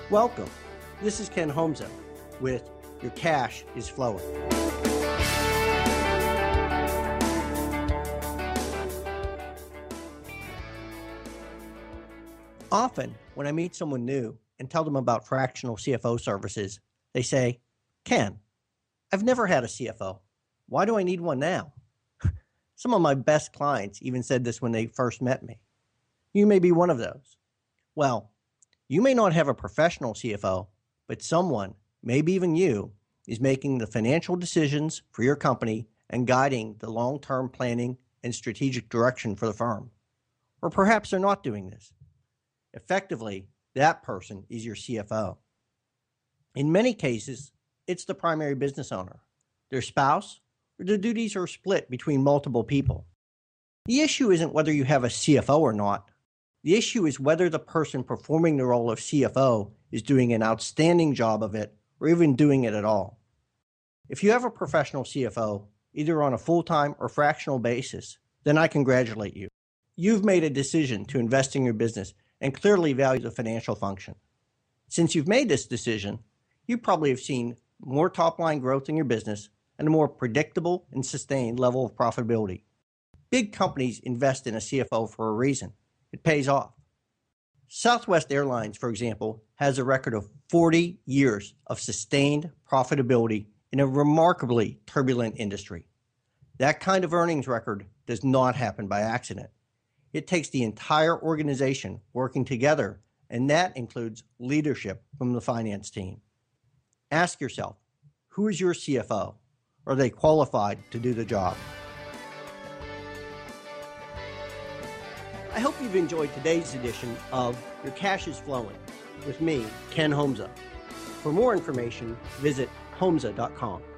Welcome. This is Ken Homza with Your Cash is Flowing. Often, when I meet someone new and tell them about fractional CFO services, they say, Ken, I've never had a CFO. Why do I need one now? Some of my best clients even said this when they first met me. You may be one of those. Well, you may not have a professional CFO, but someone, maybe even you, is making the financial decisions for your company and guiding the long-term planning and strategic direction for the firm. Or perhaps they're not doing this. Effectively, that person is your CFO. In many cases, it's the primary business owner, their spouse, or the duties are split between multiple people. The issue isn't whether you have a CFO or not. The issue is whether the person performing the role of CFO is doing an outstanding job of it or even doing it at all. If you have a professional CFO, either on a full-time or fractional basis, then I congratulate you. You've made a decision to invest in your business and clearly value the financial function. Since you've made this decision, you probably have seen more top-line growth in your business and a more predictable and sustained level of profitability. Big companies invest in a CFO for a reason. It pays off. Southwest Airlines, for example, has a record of 40 years of sustained profitability in a remarkably turbulent industry. That kind of earnings record does not happen by accident. It takes the entire organization working together, and that includes leadership from the finance team. Ask yourself, who is your CFO? Are they qualified to do the job? I hope you've enjoyed today's edition of Your Cash is Flowing with me, Ken Homza. For more information, visit homza.com.